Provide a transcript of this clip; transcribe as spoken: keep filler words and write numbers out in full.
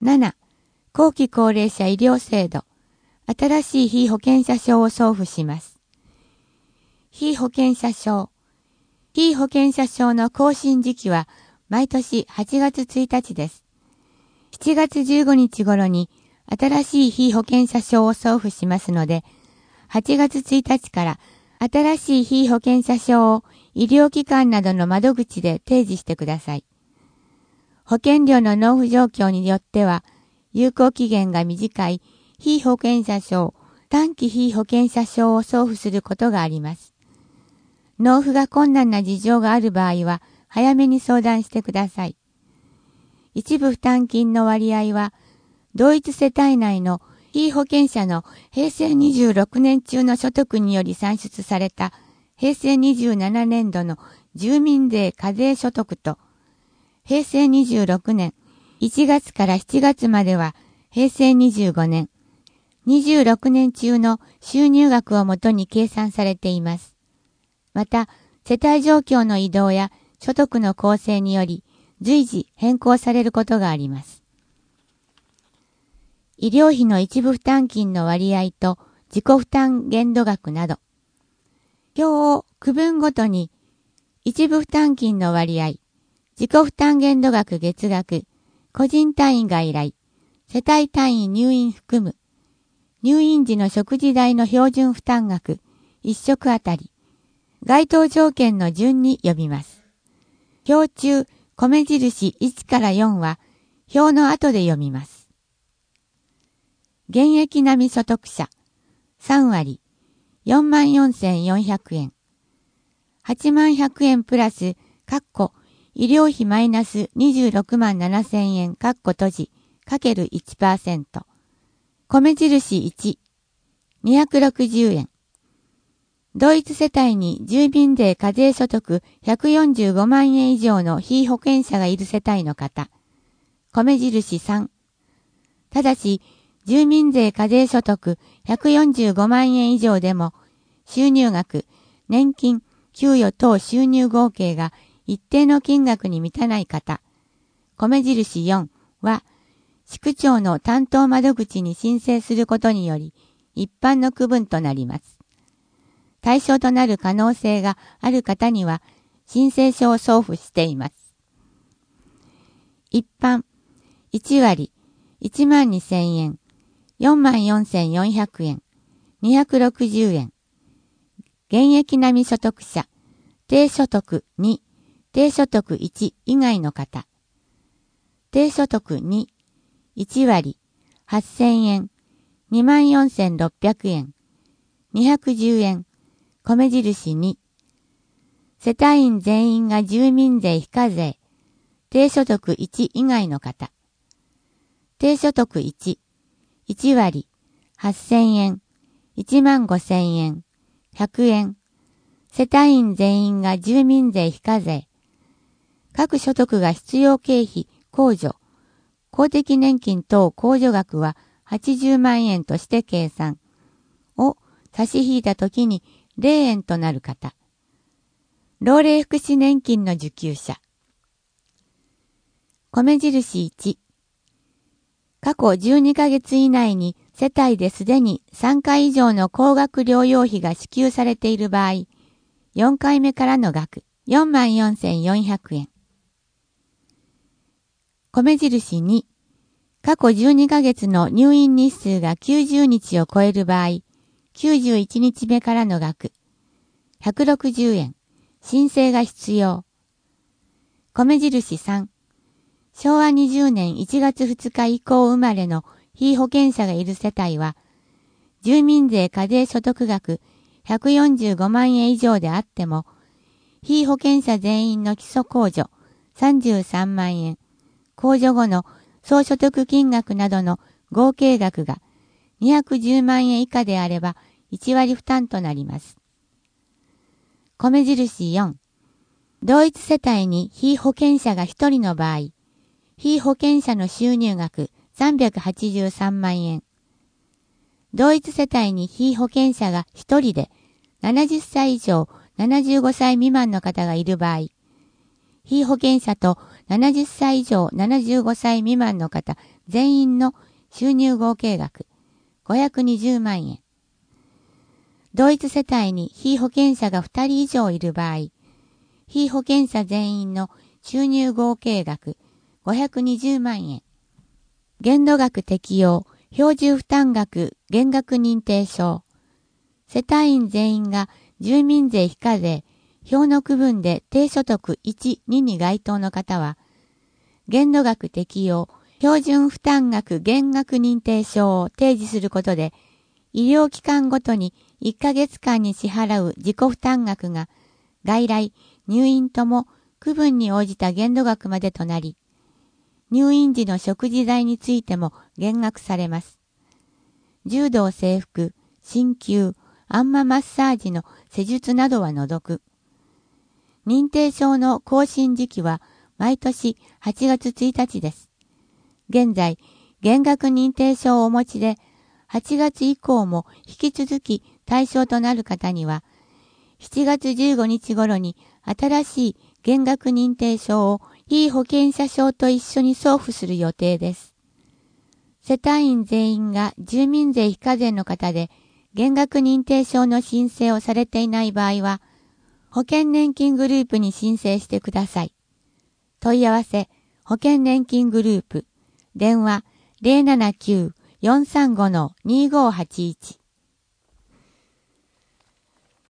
なな、後期高齢者医療制度。新しい被保険者証を送付します。被保険者証。被保険者証の更新時期は毎年はちがつついたちです。しちがつじゅうごにち頃に新しい被保険者証を送付しますので、はちがつついたちから新しい被保険者証を医療機関などの窓口で提示してください。保険料の納付状況によっては、有効期限が短い被保険者証、短期被保険者証を送付することがあります。納付が困難な事情がある場合は、早めに相談してください。一部負担金の割合は、同一世帯内の被保険者のへいせいにじゅうろくねん中の所得により算出されたへいせいにじゅうななねんどの住民税課税所得と、へいせいにじゅうろくねんいちがつからしちがつまではへいせいにじゅうごねん、にじゅうろくねん中の収入額をもとに計算されています。また、世帯状況の移動や所得の構成により随時変更されることがあります。医療費の一部負担金の割合と自己負担限度額など、表を区分ごとに一部負担金の割合、自己負担限度額月額、個人単位外来、世帯単位入院含む、入院時の食事代の標準負担額、一食あたり、該当条件の順に呼びます。表中、米印いちからよんは、表の後で読みます。現役並み所得者、さんわり、よんまんよんせんよんひゃくえん。はちまんひゃくえんプラス、かっこ、医療費マイナスにじゅうろくまんななせんえん、かっこ閉じ、かける いちパーセント。米印いち、にひゃくろくじゅうえん。同一世帯に住民税課税所得ひゃくよんじゅうごまんえん以上の被保険者がいる世帯の方。米印さん。ただし、住民税課税所得ひゃくよんじゅうごまんえん以上でも、収入額、年金、給与等収入合計が一定の金額に満たない方。米印よんは、市区町の担当窓口に申請することにより、一般の区分となります。対象となる可能性がある方には、申請書を送付しています。一般、いちわり、いちまんにせんえん、よんまんよんせんよんひゃくえん、にひゃくろくじゅうえん。現役並み所得者、低所得に、低所得いち以外の方。低所得に、いちわり、はっせんえん、にまんよんせんろっぴゃくえん、にひゃくじゅうえん、米印に。世帯員全員が住民税非課税、低所得いち以外の方。低所得いち、いちわり、はっせんえん、いちまんごせんえん、ひゃくえん。世帯員全員が住民税非課税。各所得が必要経費、控除、公的年金等控除額ははちじゅうまんえんとして計算を差し引いたときにれいえんとなる方。老齢福祉年金の受給者。米印いち。過去じゅうにかげつ以内に世帯ですでにさんかい以上の高額療養費が支給されている場合、よんかいめからの額、よんまんよんせんよんひゃくえん。米印に。過去じゅうにかげつの入院日数がきゅうじゅうにちを超える場合、きゅうじゅういちにちめからの額、ひゃくろくじゅうえん。申請が必要。米印さん。しょうわにじゅうねんいちがつふつか以降生まれの被保険者がいる世帯は、住民税課税所得額ひゃくよんじゅうごまんえん以上であっても、被保険者全員の基礎控除さんじゅうさんまんえん、控除後の総所得金額などの合計額がにひゃくじゅうまんえん以下であればいちわり負担となります。米印よん。同一世帯に被保険者がひとりの場合、被保険者の収入額さんびゃくはちじゅうさんまんえん。同一世帯に被保険者がひとりでななじゅっさい以上ななじゅうごさい未満の方がいる場合、被保険者とななじゅっさい以上ななじゅうごさい未満の方全員の収入合計額ごひゃくにじゅうまんえん。同一世帯に被保険者がふたり以上いる場合、被保険者全員の収入合計額ごひゃくにじゅうまんえん。限度額適用、標準負担額減額認定証。世帯員全員が住民税非課税、表の区分で低所得いち、にに該当の方は、限度額適用、標準負担額減額認定証を提示することで、医療機関ごとにいっかげつかんに支払う自己負担額が、外来、入院とも区分に応じた限度額までとなり、入院時の食事代についても減額されます。柔道整復、鍼灸、アンママッサージの施術などは除く。認定証の更新時期は毎年はちがつついたちです。現在、減額認定証をお持ちで、はちがつ以降も引き続き対象となる方には、しちがつじゅうごにち頃に新しい減額認定証を被保険者証と一緒に送付する予定です。世帯員全員が住民税非課税の方で、減額認定証の申請をされていない場合は、保険年金グループに申請してください。問い合わせ、保険年金グループ、電話 ゼロななきゅう よんさんご にごはちいち